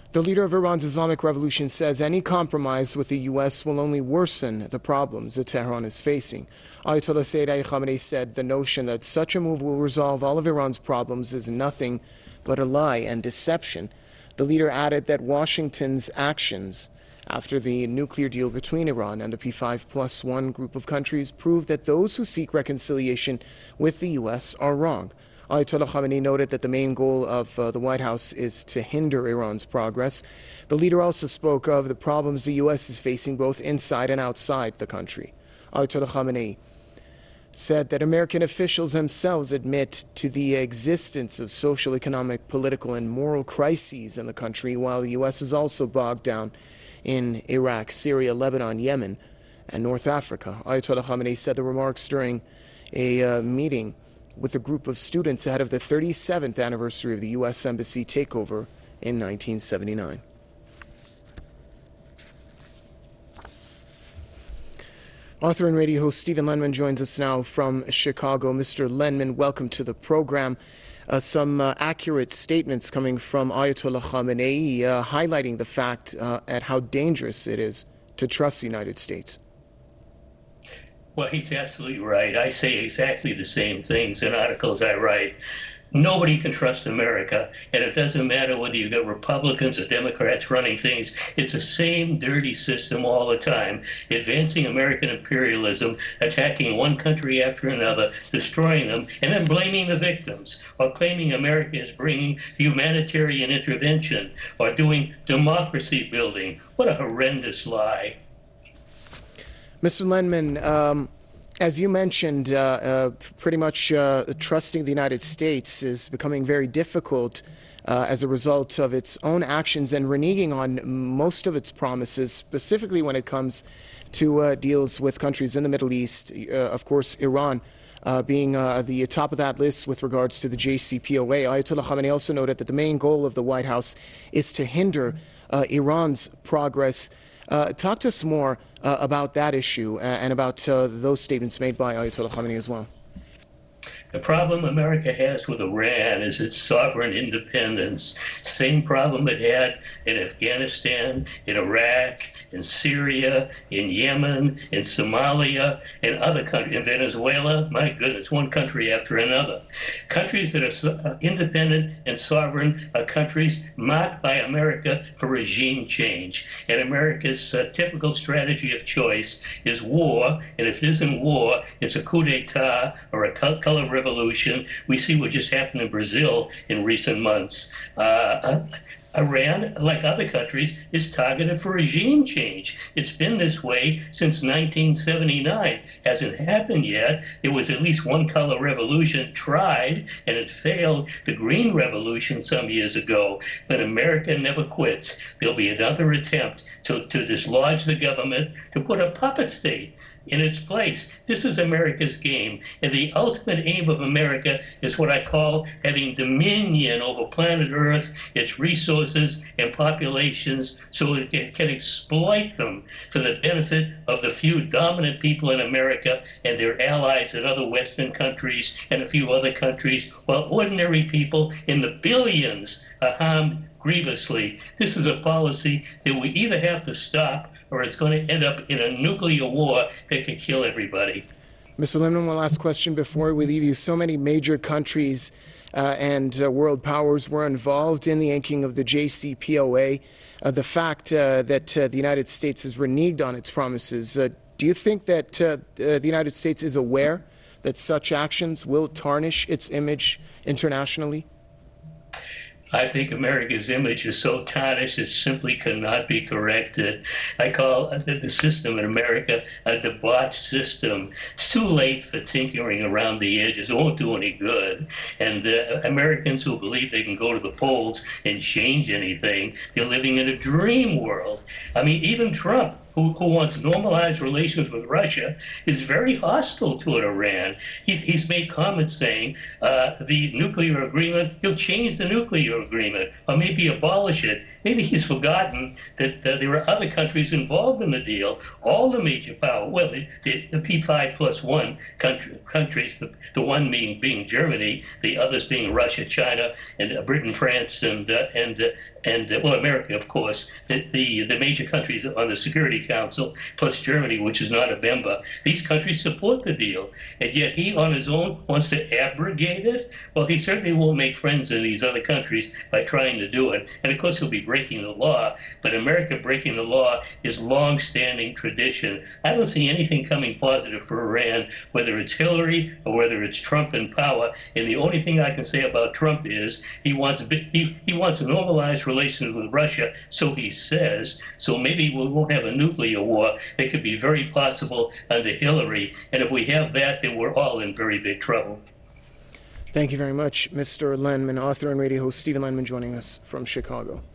The leader of Iran's Islamic Revolution says any compromise with the U.S. will only worsen the problems that Tehran is facing. Ayatollah Sayyid Ali Khamenei said the notion that such a move will resolve all of Iran's problems is nothing but a lie and deception. The leader added that Washington's actions after the nuclear deal between Iran and the P5+1 group of countries prove that those who seek reconciliation with the U.S. are wrong. Ayatollah Khamenei noted that the main goal of the White House is to hinder Iran's progress. The leader also spoke of the problems the U.S. is facing both inside and outside the country. Ayatollah Khamenei said that American officials themselves admit to the existence of social, economic, political, and moral crises in the country, while the U.S. is also bogged down in Iraq, Syria, Lebanon, Yemen, and North Africa. Ayatollah Khamenei said the remarks during a meeting with a group of students ahead of the 37th anniversary of the U.S. Embassy takeover in 1979. Author and radio host Stephen Lenman joins us now from Chicago. Mr. Lenman, welcome to the program. Some accurate statements coming from Ayatollah Khamenei highlighting the fact at how dangerous it is to trust the United States. Well, he's absolutely right. I say exactly the same things in articles I write. Nobody can trust America, and it doesn't matter whether you've got Republicans or Democrats running things. It's the same dirty system all the time, advancing American imperialism, attacking one country after another, destroying them, and then blaming the victims, or claiming America is bringing humanitarian intervention, or doing democracy building. What a horrendous lie. Mr. Lenman, as you mentioned, pretty much trusting the United States is becoming very difficult as a result of its own actions and reneging on most of its promises, specifically when it comes to deals with countries in the Middle East, of course, Iran being the top of that list with regards to the JCPOA. Ayatollah Khamenei also noted that the main goal of the White House is to hinder Iran's progress. Talk to us more about that issue and about those statements made by Ayatollah Khamenei as well. The problem America has with Iran is its sovereign independence. Same problem it had in Afghanistan, in Iraq, in Syria, in Yemen, in Somalia, in other countries, in Venezuela. My goodness, one country after another. Countries that are independent and sovereign are countries marked by America for regime change. And America's typical strategy of choice is war. And if it isn't war, it's a coup d'etat or a color revolution. We see what just happened in Brazil in recent months. Iran, like other countries, is targeted for regime change. It's been this way since 1979. Hasn't happened yet. There was at least one color revolution tried, and it failed. The Green Revolution some years ago. But America never quits. There'll be another attempt to dislodge the government, to put a puppet state in its place. This is America's game. And the ultimate aim of America is what I call having dominion over planet Earth, its resources and populations, so it can exploit them for the benefit of the few dominant people in America and their allies in other Western countries and a few other countries, while ordinary people in the billions are harmed grievously. This is a policy that we either have to stop or it's going to end up in a nuclear war that could kill everybody. Mr. Lenman, one last question before we leave you. So many major countries and world powers were involved in the inking of the JCPOA. The fact that the United States has reneged on its promises, do you think that the United States is aware that such actions will tarnish its image internationally? I think America's image is so tarnished it simply cannot be corrected. I call the system in America a debauched system. It's too late for tinkering around the edges. It won't do any good. And Americans who believe they can go to the polls and change anything, they're living in a dream world. I mean, even Trump, who wants normalized relations with Russia, is very hostile toward Iran. He's made comments saying the nuclear agreement, he'll change the nuclear agreement or maybe abolish it. Maybe he's forgotten that there are other countries involved in the deal. All the major power, well, the P5+1 countries, the one being Germany, the others being Russia, China, and Britain, France, and well, America, of course, the major countries on the Security Council, plus Germany, which is not a member, these countries support the deal. And yet he, on his own, wants to abrogate it? Well, he certainly won't make friends in these other countries by trying to do it. And of course, he'll be breaking the law. But America breaking the law is long-standing tradition. I don't see anything coming positive for Iran, whether it's Hillary or whether it's Trump in power. And the only thing I can say about Trump is he wants a normalized relations with Russia, so he says. So maybe we won't have a nuclear war. It could be very possible under Hillary. And if we have that, then we're all in very big trouble. Thank you very much, Mr. Landman, author and radio host Stephen Landman, joining us from Chicago.